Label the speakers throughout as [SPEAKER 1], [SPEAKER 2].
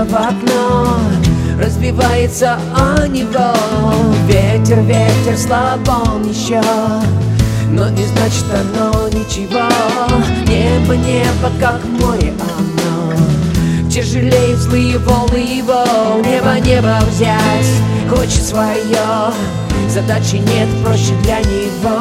[SPEAKER 1] в окно, разбивается о него. Ветер, ветер, слабо он еще, но не значит оно ничего. Небо, небо, как море оно, тяжелее злые волны его. Небо, небо взять хочет свое, задачи нет проще для него.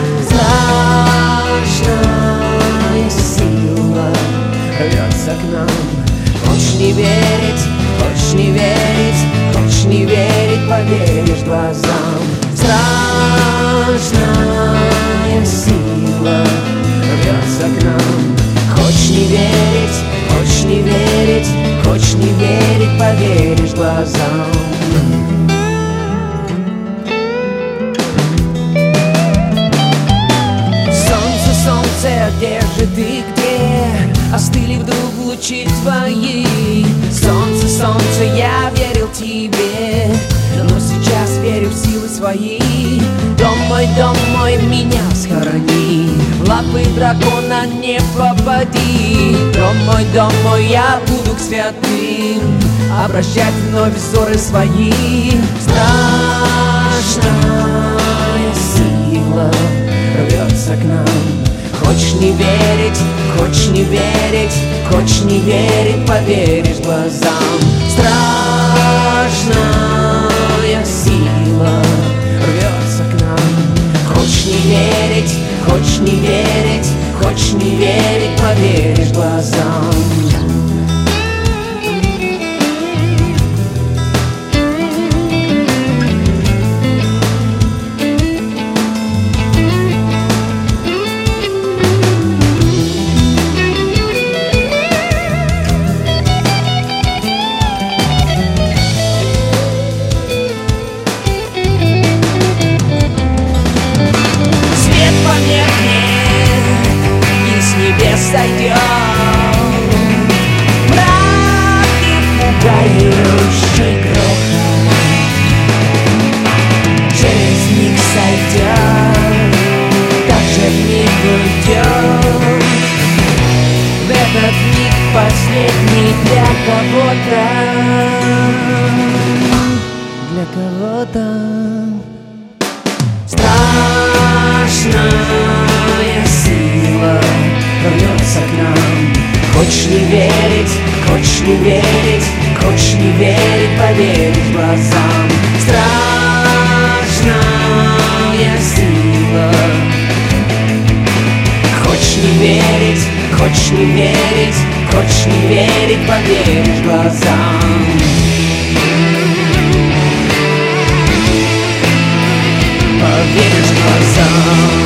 [SPEAKER 1] Страшная сила рвется к нам. Хочешь не верить, хочешь не верить, хочешь не верить, поверишь глазам. Страшная сила рвется к нам. Хочешь не верить, хочешь не верить, хочешь не верить, поверишь глазам. Солнце, где же ты, где? Остыли вдруг лучи твои. Солнце, солнце, я верил тебе, но сейчас верю в силы свои. Дом мой, меня схорони, в лапы дракона не попади. Дом мой, я буду к святым обращать вновь взоры свои. Страшная сила рвется к нам. Хочешь не верить, хочешь не верить, хочешь не верить, поверишь глазам. Страшная сила рвется к нам. Хочешь не верить, хочешь не верить, хочешь не верить, поверишь глазам. Сойдет мрак и пугающий грохот, через миг сойдет, также в миг уйдет. В этот миг последний для кого-то, для кого-то. Страшная сила рвется к нам. Хочешь не верить, хочешь не верить, хочешь не верить, поверишь глазам. Страшная сила. Хочешь не верить, хочешь не верить, хочешь не верить, поверишь глазам. Поверишь глазам.